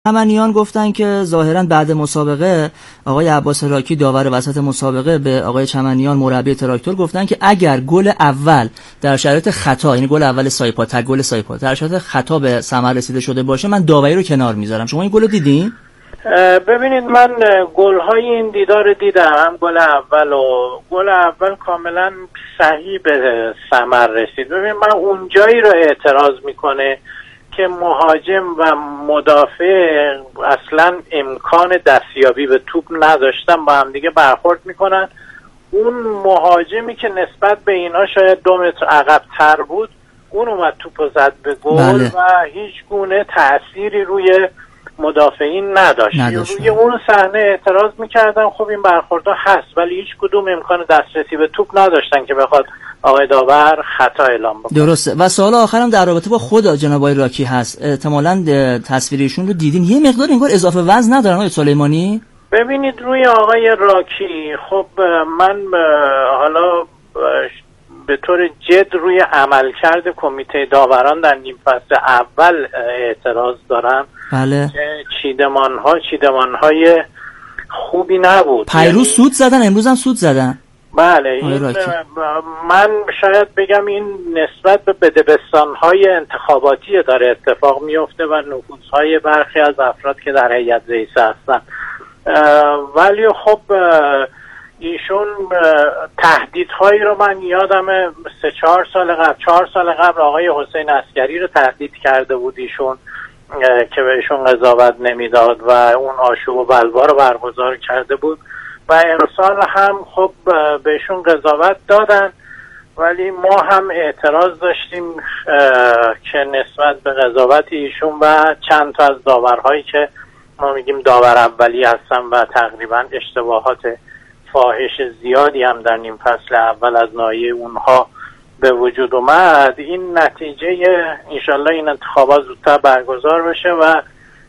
چمنیان گفتن که ظاهرا بعد مسابقه آقای عباس راکی داور وسط مسابقه به آقای چمنیان مربی تراکتور گفتن که اگر گل اول در شرایط خطا، یعنی گل اول سایپا، تک گل سایپا در شرایط خطا به ثمر رسیده شده باشه، من داوری رو کنار میذارم. شما این گل رو دیدین؟ ببینید، من گل‌های این دیدار دیدم. گل اول کاملا صحیح به ثمر رسید. ببین، من اونجایی رو اعتراض میکنه که مهاجم و مدافع اصلا امکان دستیابی به توپ نداشتن، با هم دیگه برخورد میکنن. اون مهاجمی که نسبت به اینا شاید 2 متر عقب تر بود، اون اومد توپو زد به گل و هیچ گونه تأثیری روی مدافعین نداشت. روی اون صحنه اعتراض میکردن. خب این برخوردها هست، ولی هیچ کدوم امکان دسترسی به توپ نداشتن که بخواد آقای داور خطا اعلام بکنه. درسته. و سوال آخرم در رابطه با خود جناب آقای راکی هست. احتمالاً تصویرشون رو دیدین، یه مقدار انگار اضافه وزن ندارن آقای سلیمانی؟ ببینید، روی آقای راکی خب من حالا به طور جد روی عملکرد کمیته داوران در نیم فصل اول اعتراض دارم. بله. چیدمان‌های خوبی نبود. پیروز سود زدن، امروز هم سود زدن. بله. من شاید بگم این نسبت به بدبستان‌های انتخاباتی داره اتفاق میفته و نفوذهای برخی از افراد که در هیئت رئیسه هستن. ولی خب ایشون تهدیدهایی رو من یادمه 4 سال قبل آقای حسین عسکری رو تهدید کرده بود ایشون که بهشون قضاوت نمیداد و اون آشوب و بلوا رو برگزار کرده بود و امسال هم خب بهشون قضاوت دادن، ولی ما هم اعتراض داشتیم که نسبت به قضاوت ایشون و چند تا از داورهایی که ما میگیم داور اولی هستن و تقریبا اشتباهات فاحش زیادی هم در نیم فصل اول از ناحیه اونها به وجود اومد. این نتیجه انشالله این انتخابات زودتر برگزار بشه و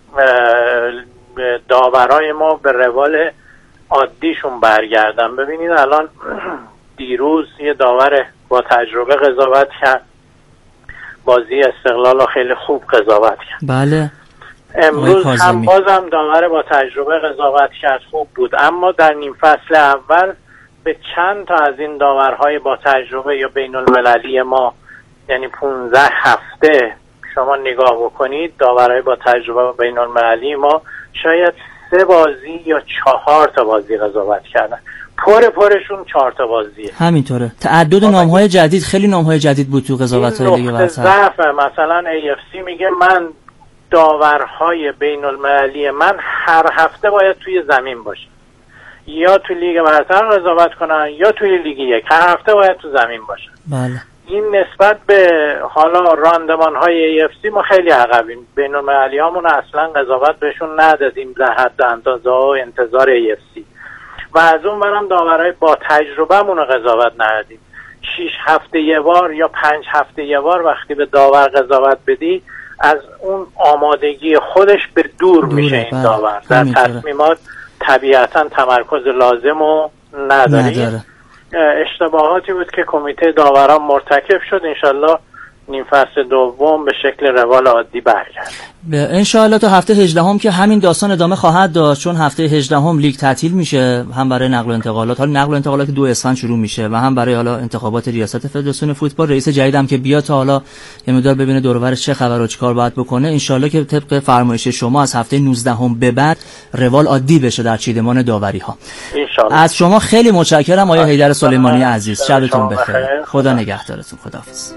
داورای ما به روال عادیشون برگردن. ببینید الان دیروز یه داور با تجربه قضاوت کرد، بازی استقلال رو خیلی خوب قضاوت کرد. بله. امروز هم بازم داور با تجربه قضاوت کرد، خوب بود. اما در نیم فصل اول به چند تا از این داورهای با تجربه یا بین المللی ما، یعنی 15 هفته شما نگاه بکنید، داورهای با تجربه بین المللی ما شاید 3 بازی یا 4 تا بازی قضاوت کردن. پرشون 4 تا بازیه. همینطوره. تعدد نام‌های جدید، خیلی نام‌های جدید بود تو قضاوت‌های دیگه ضعف. مثلا AFC میگه من داورهای بین المللی من هر هفته باید توی زمین باشه، یا توی لیگ برتر قضاوت کنن یا توی لیگ 1، هر هفته باید تو زمین باشه. بله. این نسبت به حالا راندمان های AFC ما خیلی عقبیم. بین المللی هامون اصلا قضاوت بهشون ندادیم در حد اندازه و انتظار AFC و از اون برم داورهای با تجربه مون قضاوت ندادیم. 6 هفته یه بار یا 5 هفته یه بار وقتی به داور قضاوت بدی، از اون آمادگی خودش به دور میشه این داور. در تصمیمات طبیعتا تمرکز لازم رو نداره. اشتباهاتی بود که کمیته داوران مرتکب شد. انشالله نیم فصل دوم به شکل روال عادی برگرده. انشالله تا هفته 18 که همین داستان ادامه خواهد داشت، چون هفته 18 لیگ تعطیل میشه، هم برای نقل و انتقالات، حالا نقل و انتقالات 2 اسفند شروع میشه و هم برای حالا انتخابات ریاست فدراسیون فوتبال. رئیس جدیدم که بیاد تا حالا یه مقدار ببینه دور و برش چه خبر و چیکار باید بکنه. انشالله که طبق فرمایش شما از هفته 19 به بعد روال عادی بشه در چیدمان داوری ها. انشالله. از شما خیلی متشکرم آقای حیدر سلیمانی عزیز. شبتون بخیر. خدا نگهدارتون. خداحافظ.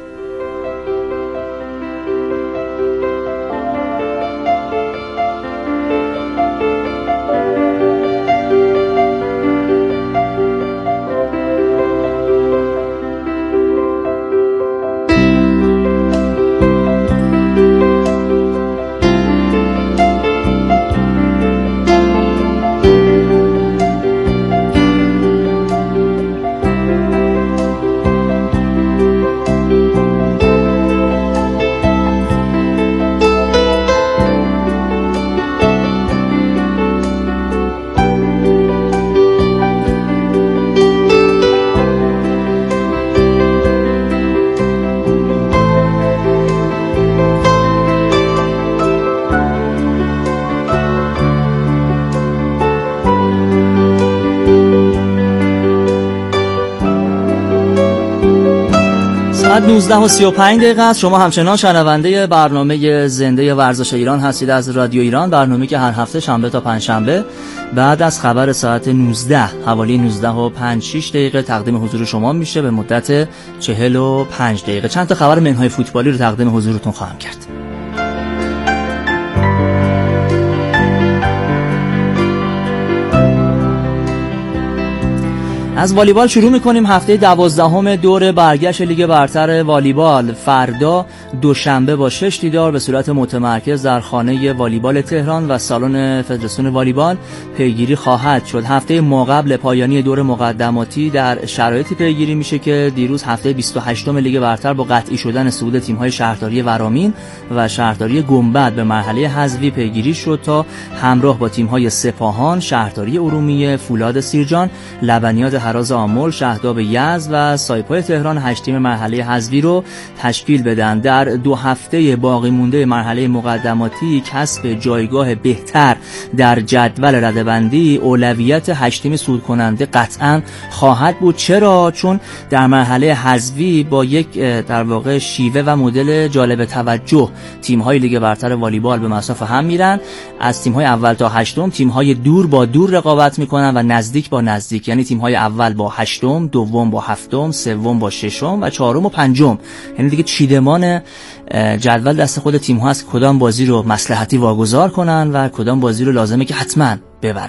ساعت 19:35 است. شما همچنان شنونده برنامه زنده ورزش ایران هستید از رادیو ایران، برنامه‌ای که هر هفته شنبه تا پنجشنبه بعد از خبر ساعت 19 حوالی 19:05 تقدیم حضور شما میشه به مدت 45 دقیقه. چند تا خبر منهای فوتبالی رو تقدیم حضورتون خواهم کرد. از والیبال شروع می‌کنیم. هفته 12 دور برگشت لیگ برتر والیبال فردا دوشنبه با 6 دیدار به صورت متمرکز در خانه والیبال تهران و سالن فدراسیون والیبال پیگیری خواهد شد. هفته ماقبل پایانی دور مقدماتی در شرایطی پیگیری میشه که دیروز هفته 28 لیگ برتر با قطعی شدن صعود تیم‌های شهرداری ورامین و شهرداری گنبد به مرحله حذفی پیگیری شد تا همراه با تیم‌های سپاهان، شهرداری ارومیه، فولاد سیرجان، لبنیات هراز آمل، شهداب یزد و سایپای تهران 8 تیم مرحله حذفی رو تشکیل بدن. در 2 هفته باقی مونده مرحله مقدماتی کسب جایگاه بهتر در جدول رده‌بندی اولویت 8 تیم صعود کننده قطعاً خواهد بود. چرا؟ چون در مرحله حذفی با یک در واقع شیوه و مدل جالب توجه تیم‌های لیگ برتر والیبال به مصاف هم میرن. از تیم‌های اول تا هشتم تیم‌های دور با دور رقابت میکنن و نزدیک با نزدیک، یعنی تیم‌های اول با هشتم، دوم با هفتم، سوم با ششم و چهارم و پنجم. یعنی دیگه چیدمان جدول دست خود تیم‌ها است کدام بازی رو مصلحتی واگذار کنن و کدام بازی رو لازمه که حتما ببرن.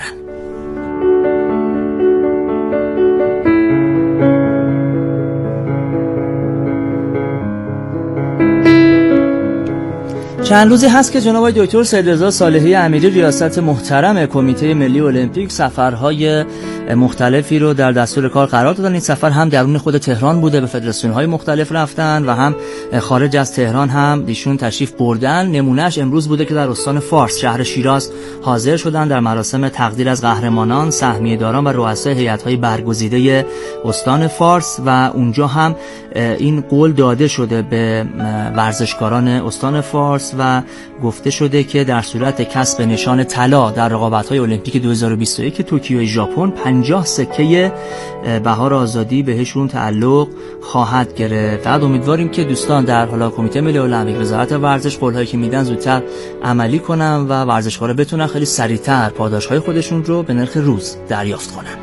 چند روزی هست که جناب آقای دکتر سیدرضا صالحی امیری ریاست محترم کمیته ملی المپیک سفرهای مختلفی رو در دستور کار قرار دادن. این سفر هم درون خود تهران بوده، به فدراسیون‌های مختلف رفتن و هم خارج از تهران هم ایشون تشریف بردن. نمونهش امروز بوده که در استان فارس شهر شیراز حاضر شدن در مراسم تقدیر از قهرمانان، سهمیه‌داران و رؤسای هیئت‌های برگزیده استان فارس و اونجا هم این قول داده شده به ورزشکاران استان فارس و گفته شده که در صورت کسب نشان طلا در رقابت‌های المپیک 2021 توکیو ژاپن 50 سکه بهار آزادی بهشون تعلق خواهد گرفت. بعد امیدواریم که دوستان در حالا کمیته ملی المپیک، وزارت ورزش قول‌هایی که میدن زودتر عملی کنن و ورزشکارا بتونن خیلی سریعتر پاداش‌های خودشون رو به نرخ روز دریافت کنن.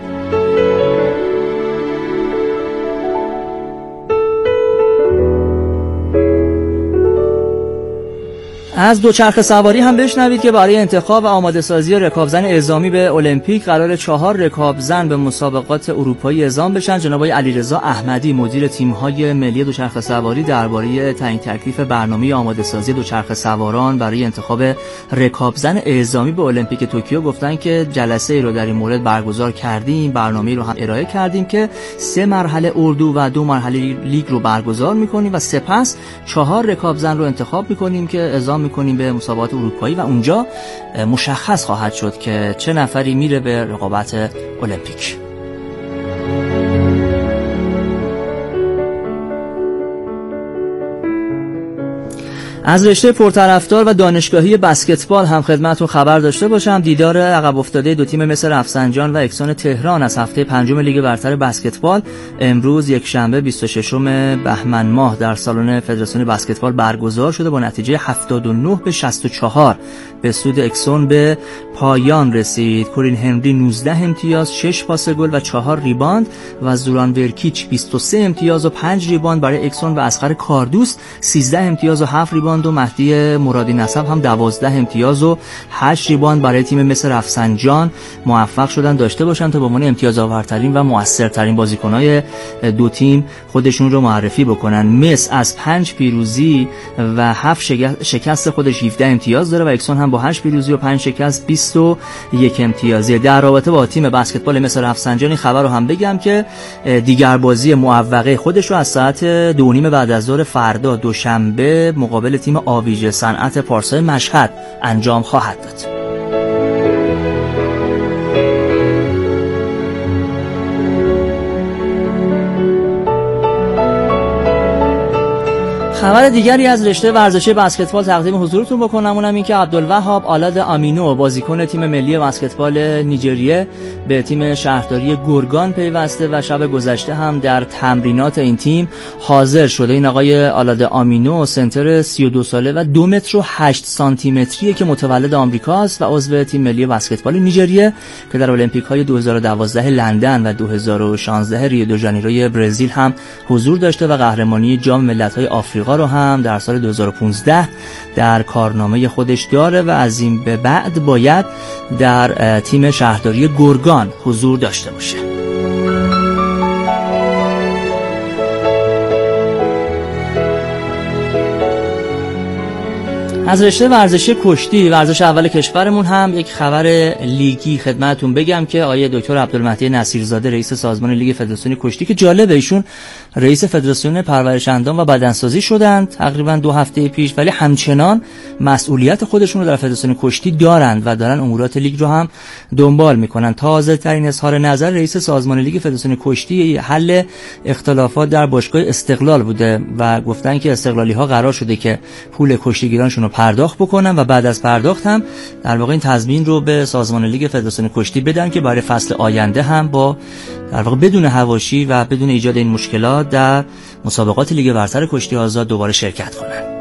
از دوچرخه سواری هم بشنوید که برای انتخاب و آماده سازی رکابزن اعزامی به المپیک قرار 4 رکابزن به مسابقات اروپایی اعزام بشن. جناب آقای علیرضا احمدی مدیر تیم‌های ملی دوچرخه سواری درباره تعیین تکلیف برنامه آماده سازی دوچرخه سواران برای انتخاب رکابزن اعزامی به المپیک توکیو گفتن که جلسه ای رو در این مورد برگزار کردیم، برنامه‌ای رو هم ارائه کردیم که 3 مرحله اردو و 2 مرحله لیگ رو برگزار می‌کنیم و سپس 4 رکابزن رو انتخاب می‌کنیم که اعزام میکنیم به مسابقات اروپایی و اونجا مشخص خواهد شد که چه نفری میره به رقابت المپیک. از رشته پرطرفدار و دانشگاهی بسکتبال هم خدمتتون خبر داشته باشم. دیدار عقب افتاده دو تیم مثل رفسنجان و اکسون تهران از هفته 5 لیگ برتر بسکتبال امروز یک شنبه 26 بهمن ماه در سالن فدراسیون بسکتبال برگزار شده. با نتیجه 79 به 64 به سود اکسون به پایان رسید. کورین هنری 19 امتیاز، 6 پاس گل و 4 ریباند و زوران ورکیچ 23 امتیاز و 5 ریباند برای اکسون و اصغر کاردوست 13 امتیاز و 7 ریباند و مهدی مرادی نسب هم 12 امتیاز و 8 ریباند برای تیم مثل رفسنجان موفق شدن داشته باشن تا به عنوان امتیاز آورترین و موثرترین بازیکن‌های دو تیم خودشون رو معرفی بکنن. مس از 5 پیروزی و 7 شکست خودش 17 امتیاز داره و اکسون هم با 8 پیروزی و 5 شکست 21 امتیازی. در رابطه با تیم بسکتبال مثل رفسنجان این خبر رو هم بگم که دیگر بازی معوقه خودش رو از ساعت 2:30 بعد از ظهر فردا دوشنبه مقابل تیم آویژه صنعت پارسای مشهد انجام خواهد داد. خبر دیگری از رشته ورزشی بسکتبال تقدیم حضورتون بکنم، اونم این که عبدالوهاب آلاد آمینو بازیکن تیم ملی بسکتبال نیجریه به تیم شهرداری گرگان پیوسته و شب گذشته هم در تمرینات این تیم حاضر شده. این آقای آلاد آمینو سنتر 32 ساله و 2 متر و 8 سانتی متریه که متولد آمریکاست و عضو تیم ملی بسکتبال نیجریه که در المپیک‌های 2012 لندن و 2016 ریو دو ژانیروی برزیل هم حضور داشته و قهرمانی جام ملت‌های آفریقا رو هم در سال 2015 در کارنامه خودش داره و از این به بعد باید در تیم شهرداری گرگان حضور داشته باشه. از رشته ورزشی کشتی، ورزش اول کشورمون هم یک خبر لیگی خدمتتون بگم که آقای دکتر عبدالمهدی نصیرزاده رئیس سازمان لیگ فدراسیون کشتی که جالبه ایشون رئیس فدراسیون پرورش اندام و بدنسازی شدند تقریبا 2 هفته پیش، ولی همچنان مسئولیت خودشون رو در فدراسیون کشتی دارند و دارن امورات لیگ رو هم دنبال میکنن. تازه ترین اظهار نظر رئیس سازمان لیگ فدراسیون کشتی حل اختلافات در باشگاه استقلال بوده و گفتن که استقلالی ها قرار شده که پول کشتیگیرانشون رو پرداخت بکنن و بعد از پرداخت هم در واقع این تضمین رو به سازمان لیگ فدراسیون کشتی بدن که برای فصل آینده هم با در واقع بدون حواشی و بدون ایجاد این مشکلات در مسابقات لیگ برتر کشتی آزاد دوباره شرکت کنن.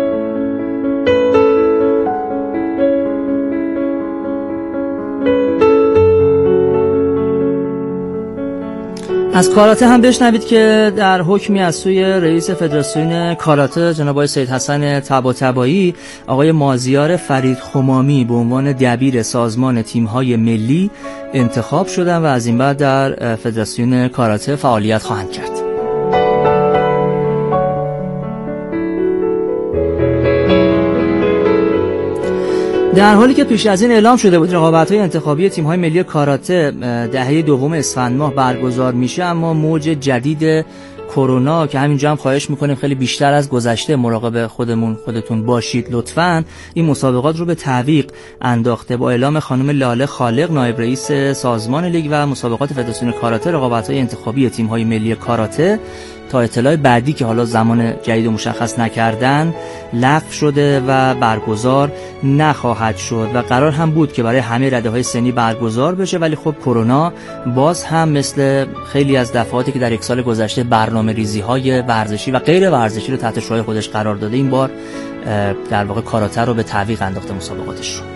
از کاراته هم بشنوید که در حکمی از سوی رئیس فدراسیون کاراته جناب آقای سید حسن طباطبایی آقای مازیار فرید خمامی به عنوان دبیر سازمان تیم‌های ملی انتخاب شدن و از این بعد در فدراسیون کاراته فعالیت خواهند کرد. در حالی که پیش از این اعلام شده بود رقابت‌های انتخابی تیم‌های ملی کاراته دهه دوم اسفند ماه برگزار میشه، اما موج جدید کرونا که همینجا هم خواهش میکنیم خیلی بیشتر از گذشته مراقب خودتون باشید لطفاً، این مسابقات رو به تعویق انداخته. با اعلام خانم لاله خالق نایب رئیس سازمان لیگ و مسابقات فدراسیون کاراته، رقابت‌های انتخابی تیم‌های ملی کاراته تا اطلاع بعدی که حالا زمان جدید مشخص نکردن لغو شده و برگزار نخواهد شد و قرار هم بود که برای همه رده‌های سنی برگزار بشه، ولی خب کرونا باز هم مثل خیلی از دفعاتی که در یک سال گذشته برنامه‌ریزی‌های ورزشی و غیر ورزشی رو تحت شعاع خودش قرار داده، این بار در واقع کاراته رو به تعویق انداخته مسابقاتش رو.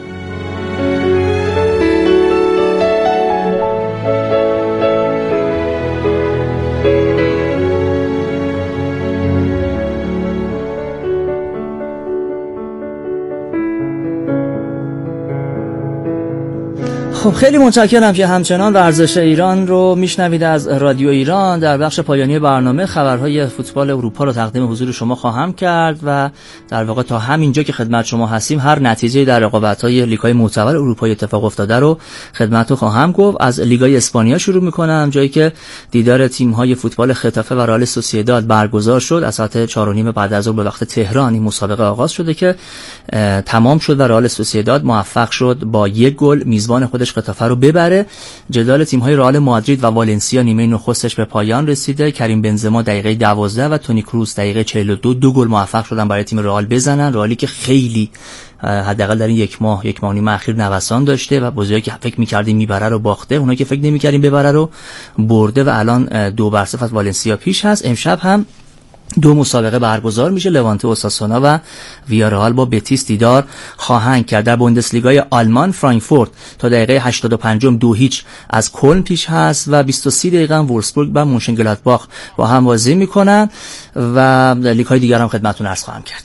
خب خیلی متشکرم که همچنان ورزش ایران رو میشنوید از رادیو ایران. در بخش پایانی برنامه خبرهای فوتبال اروپا رو تقدیم حضور شما خواهم کرد و در واقع تا همینجا که خدمت شما هستیم هر نتیجه در رقابت‌های لیگ‌های معتبر اروپایی اتفاق افتاده رو خدمتتون خواهم گفت. از لیگای اسپانیا شروع می‌کنم، جایی که دیدار تیم‌های فوتبال خطافه و رئال سوسییداد برگزار شد. از ساعت 4:30 بعد از ظهر به وقت تهران این مسابقه آغاز شده که تمام شد و رئال سوسییداد موفق شد با 1 گل میزبان خودش خطافه رو ببره. جدال تیم‌های رئال مادرید و والنسیا نیمه نخستش به پایان رسیده. کریم بنزما دقیقه 12 و تونی کروس دقیقه 42 2 گل موفق شدن برای تیم رئال بزنن. رئالی که خیلی حداقل در این یک ماه و نیم اخیر نوسان داشته و بازیایی که فکر می‌کردیم میبره رو باخته، اونایی که فکر نمی‌کردیم ببره رو برده و الان 2-0 از والنسیا پیش هست. امشب هم 2 مسابقه برگزار میشه. لوانته اوساسونا و ویارئال با بتیس دیدار خواهند کرد. در بوندسلیگای آلمان فرانکفورت تا دقیقه 85 2-0 از کلن پیش هست و 23 دقیقه هم وولفسبورگ و مونشنگلادباخ با هم بازی میکنن و لیگ‌های دیگر هم خدمتتون عرض خواهم کرد.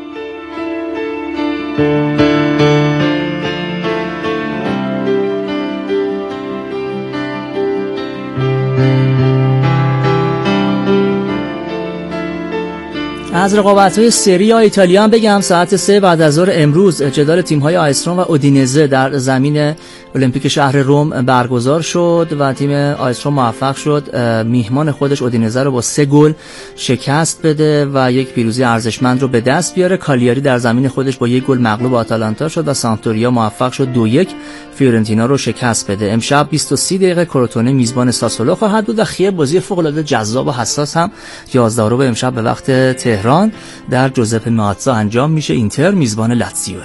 از رقابت‌های سری آ ایتالیا هم بگم. ساعت 3 بعد از ظهر امروز جدال تیم‌های آیستروم و اودینزه در زمین المپیک شهر روم برگزار شد و تیم آیستروم موفق شد میهمان خودش اودینزه رو با 3 گل شکست بده و یک پیروزی ارزشمند رو به دست بیاره. کالیاری در زمین خودش با 1 گل مغلوب آتالانتا شد و سامپدوریا موفق شد 2-1 فیورنتینا رو شکست بده. امشب 23 دقیقه کروتونه میزبان ساسولو خواهد بود و خیلی بازی فوق‌العاده جذاب و حساس هم 11 رو به امشب به وقت تهران میلان در جوزپه ماتزا انجام میشه. اینتر میزبان لاتزیو.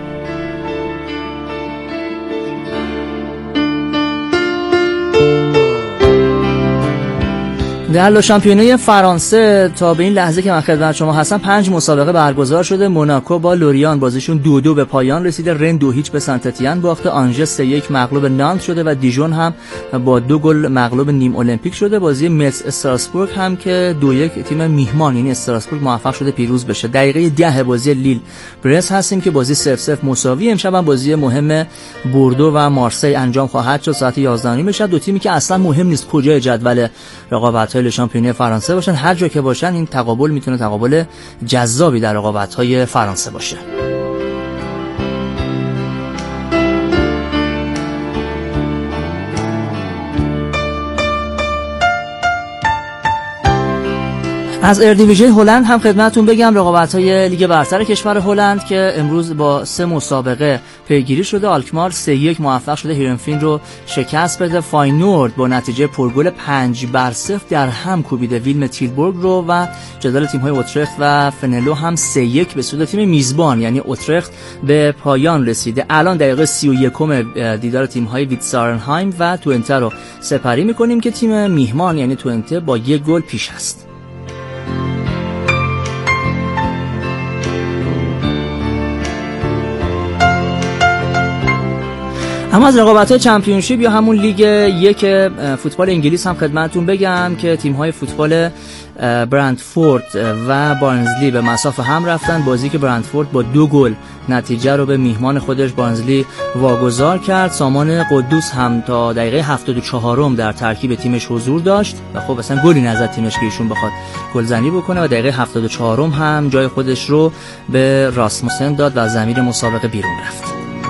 در لا شامپیونای فرانسه تا به این لحظه که من خدمت شما هستم 5 مسابقه برگزار شده. موناکو با لوریان بازیشون 2-2 به پایان رسیده. رن 2-0 به سنت اتین باخته. آنژه 3-1 مغلوب نانت شده و دیژون هم با 2 گل مغلوب نیم المپیک شده. بازی متس استراسبورگ هم که 2-1 تیم میهمان یعنی استراسبورگ موفق شده پیروز بشه. دقیقه 10 بازی لیل برس هستیم که بازی 0-0 مساوی. امشب هم بازی مهم بوردو و مارسی انجام خواهد شد ساعت 11:30 شب. دو تیمی که اصلا مهم نیست کجای جدول رقابت شامپیونی فرانسه باشن، هر جا که باشن این تقابل میتونه تقابل جذابی در رقابت‌های فرانسه باشه. از اردیویژه هلند هم خدمتتون بگم رقابت‌های لیگ برتر کشور هلند که امروز با 3 مسابقه پیگیری شده. آلکمار 3-1 موفق شده هیرنفین رو شکست بده. فاینورد با نتیجه پرگل 5-0 در هم کوبیده ویلم تیلبورگ رو و جدال تیم‌های اوترخت و فنلو هم 3-1 به سود تیم میزبان یعنی اوترخت به پایان رسیده. الان دقیقه 31 دیدار تیم‌های ویتسارنهایم و توئنته رو سپری می‌کنیم که تیم میهمان یعنی توئنته با 1 گل پیش است. اما از رقابت‌های چمپیونشیپ یا همون لیگ 1 فوتبال انگلیس هم خدمتتون بگم که تیم‌های فوتبال برندفورد و بارنزلی به مسافه هم رفتن. بازی که برندفورد با 2 گل نتیجه رو به میهمان خودش بارنزلی واگذار کرد. سامان قدوس هم تا دقیقه 74 در ترکیب تیمش حضور داشت و خب اصلا گلی نزد تیمش که ایشون بخواد گلزنی بکنه و دقیقه 74 هم جای خودش رو به راسموسن داد و از ضمیر مسابقه بیرون رفت.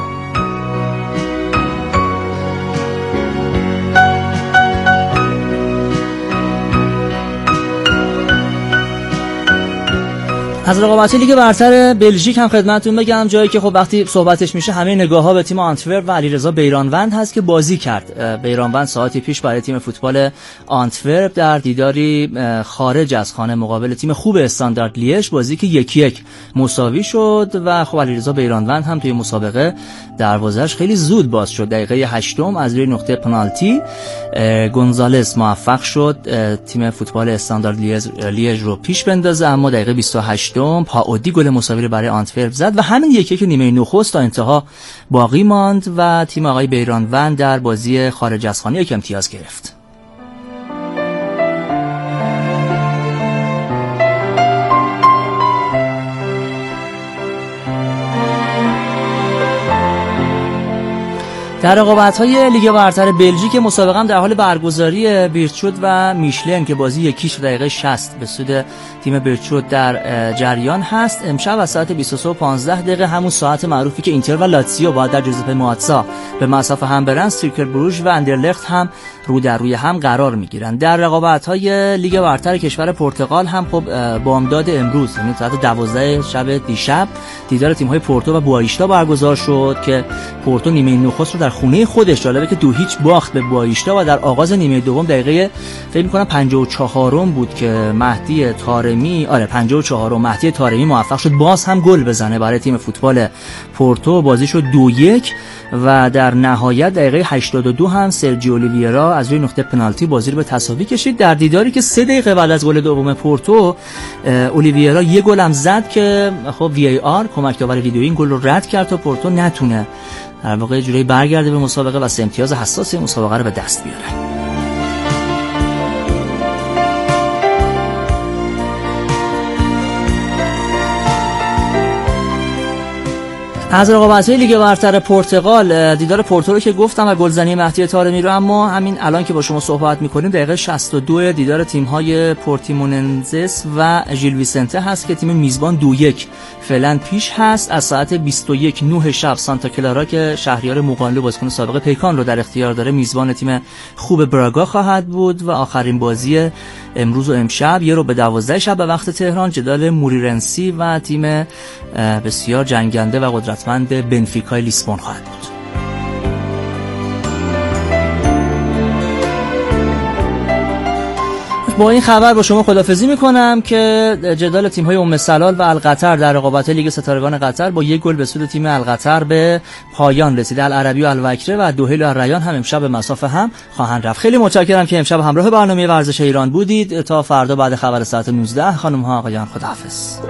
از رقابت لیگ برتر بلژیک هم خدمتتون بگم جایی که خب وقتی صحبتش میشه همه نگاه‌ها به تیم آنتورپ و علیرضا بیرانوند هست که بازی کرد. بیرانوند ساعتی پیش برای تیم فوتبال آنتورپ در دیداری خارج از خانه مقابل تیم خوب استاندارد لیژ بازی که 1-1 مساوی شد و خب علیرضا بیرانوند هم توی مسابقه دروازه‌اش خیلی زود باز شد. دقیقه 8 از روی نقطه پنالتی گونزالز موفق شد تیم فوتبال استاندارد لیژ رو پیش بندازه، اما دقیقه 28 پاودی گل مساوی رو برای آنتورپ زد و همین 1-1 نیمه نخست تا انتها باقی ماند و تیم آقای بیرانوند در بازی خارج از خانه 1 امتیاز گرفت. در رقابت‌های لیگ برتر بلژیک مسابقه هم در حال برگزاری بیرچود و میشلن که بازی 1 دقیقه 60 به سود تیم بیرچود در جریان هست. امشب از ساعت 23:15 همون ساعت معروفی که اینتر و لاتزیو باید در جوزپه ماتزا به مسافه هم برن، سیرکل بروژ و اندرلخت هم رو در روی هم قرار میگیرن. در رقابت‌های لیگ برتر کشور پرتغال هم خب بامداد امروز یعنی ساعت 12 شب دیشب دیدار تیم‌های پورتو و بوایشتا برگزار شد که پورتو نیمه نخست رو در خونه خودش جالبه که 2-0 باخت به بوایشتا و در آغاز نیمه دوم دقیقه فکر می‌کنم 54 بود که مهدی طارمی 54 مهدی طارمی موفق شد باز هم گل بزنه برای تیم فوتبال پورتو. بازی شد 2-1 و در نهایت دقیقه 82 هم سرجیو اولیویرا از روی نقطه پنالتی بازی رو به تساوی کشید. در دیداری که 3 دقیقه بعد از گل دوم پورتو اولیویرا یه گل هم زد که خب VAR کمک داور ویدئویی این گل رو رد کرد تا پورتو نتونه در واقع جوری برگرده به مسابقه و 3 امتیاز حساس مسابقه رو به دست بیاره. از رقابت‌های لیگ برتر پرتغال دیدار پورتو رو که گفتم و گلزنی مهدی طارمی رو، اما همین الان که با شما صحبت می‌کنیم دقیقه 62 دیدار تیم‌های پورتیموننزس و ژیل ویسنته هست که تیم میزبان 2-1 فعلا پیش هست. از ساعت 21:09 شب سانتا کلارا که شهریار موقانلو بازیکن سابق پیکان رو در اختیار داره میزبان تیم خوب براگا خواهد بود و آخرین بازی امروز و امشب 11:12 شب به وقت تهران جدال موریرنسی و تیم بسیار جنگنده و قدرتمند بنفیکای لیسبون خواهد بود. با این خبر با شما خداحافظی میکنم که جدال تیم‌های ام سلال و القطر در رقابت لیگ ستارگان قطر با 1 گل به سود تیم القطر به پایان رسید. العربی و الوکره و دوحیل و الریان هم امشب به مسافه هم خواهند رفت. خیلی متشکرم که امشب همراه برنامه ورزش ایران بودید. تا فردا بعد خبر ساعت 19 خانم ها آقایان خداحافظ.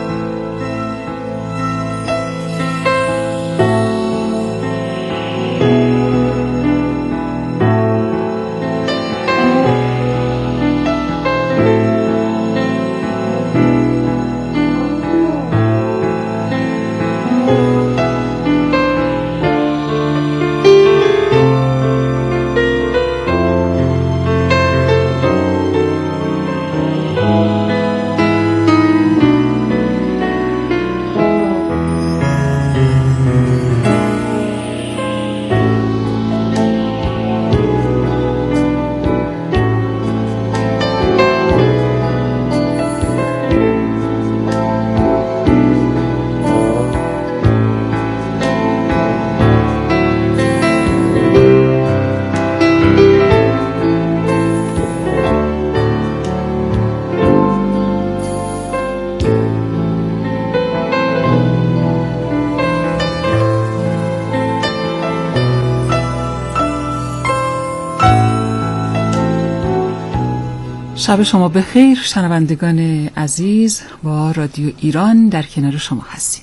شب شما بخیر شنوندگان عزیز، با رادیو ایران در کنار شما هستیم.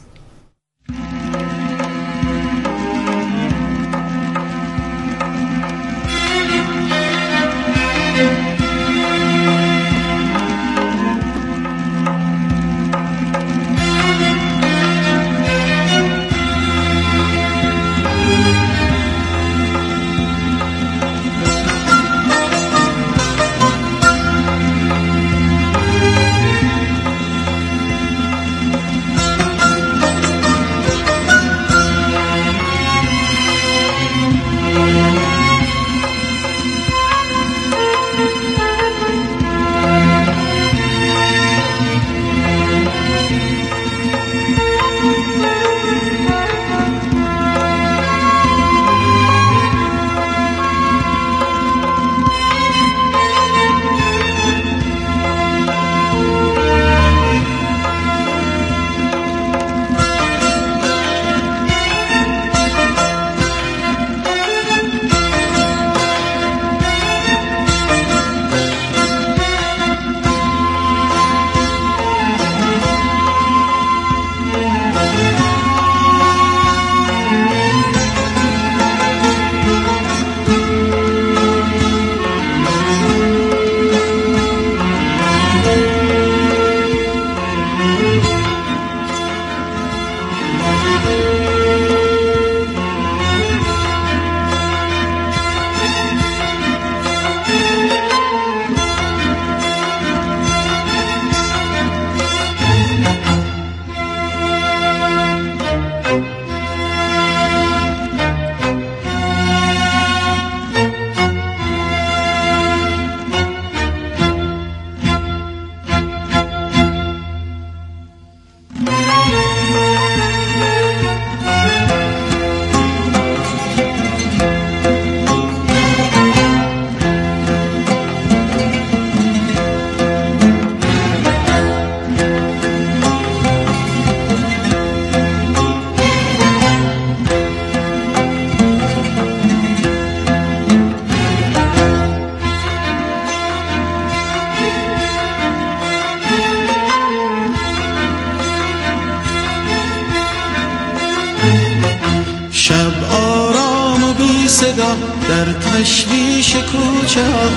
در تشویش کوچه ها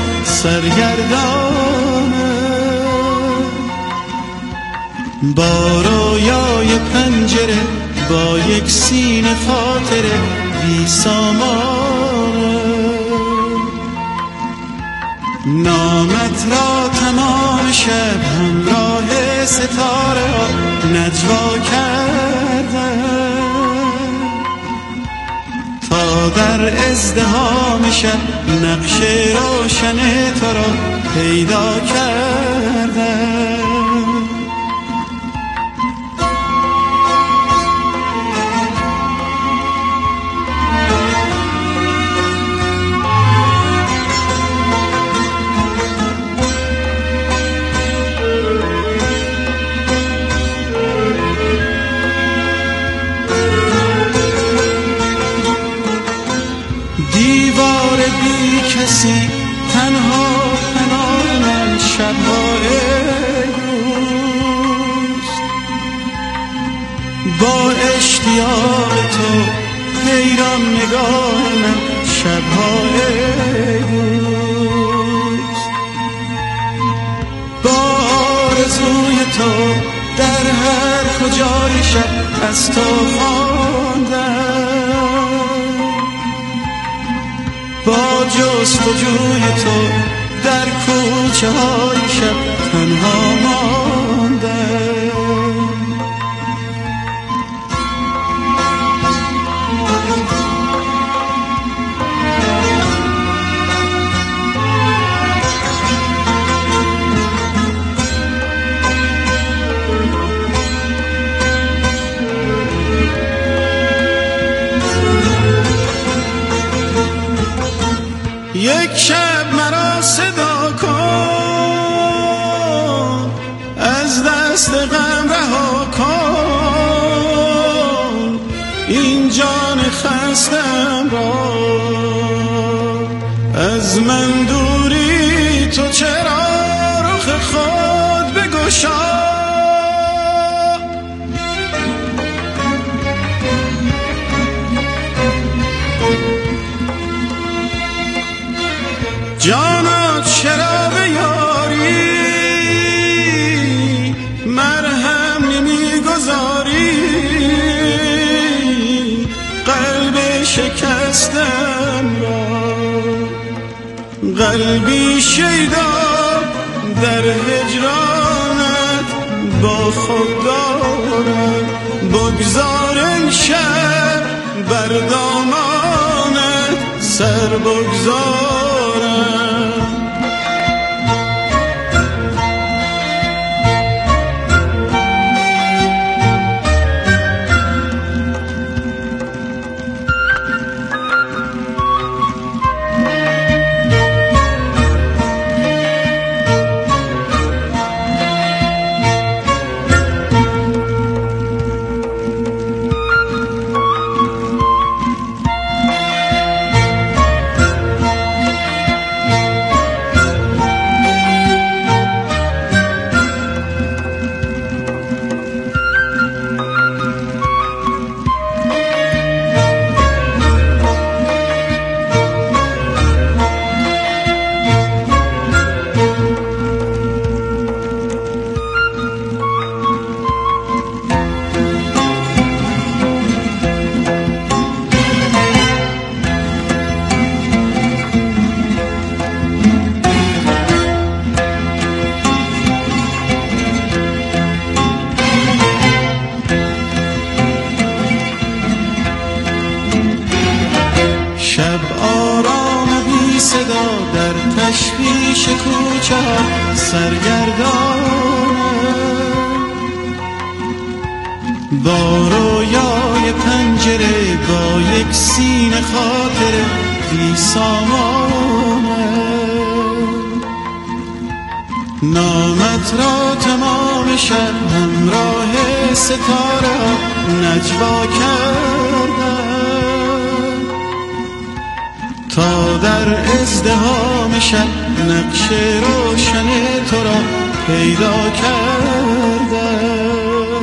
سرگردانه، با رویای پنجره با یک سینه خاطره بی سامانه، نامت را تمام شب همراه ستاره ها نجوا کردن، تا در ازدحام شب نقش روشن تو را پیدا کردن. دیوار بی کسی تنها پناه من شب‌های روست. با اشتیاق تو حیران نگاه من شب‌های روست. با آرزوی تو در هر کجای شب از تو خواندم. با جستجوی تو در کوچه های شب تنها ماندم. یک شب مرا صدا کن، از دست غم رها کن این جان خستم را. از من دوری تو چرا رخ خود بگشا. جانا چرا به یاری مرهم نمیگذاری. قلب شکستم را قلبی شیدا در هجرانت با خود دارم. بگذار این شب بر دامانت سر بگذارم. شب آرام بی صدا در تشویش کوچه سرگردانم. با رویای پنجره با یک سینه خاطره بی سامانم. نامت را تمام شب همراه ستاره نجوا کردم. تا در ازدحام شب نقش روشن تو را پیدا کردم.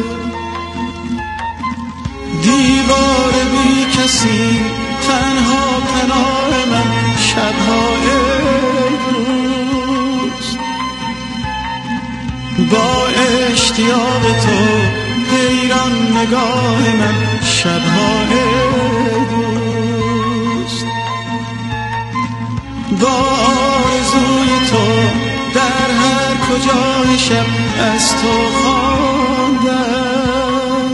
دیوار بی کسی تنها پناه من شب‌های روست. با اشتیاق تو حیران نگاه من شب‌های روست. با آرزوی تو در هر کجای شب از تو خواندم.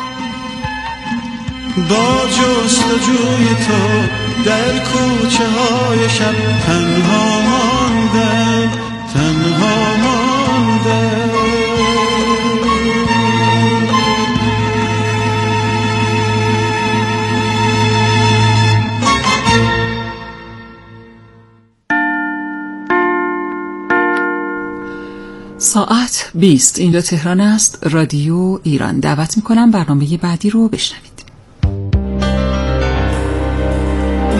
با جستجوی تو در کوچه های شب تنها ماندم، تنها ماندم. ساعت 20 اینجا تهران است، رادیو ایران. دعوت میکنم برنامه بعدی رو بشنوید.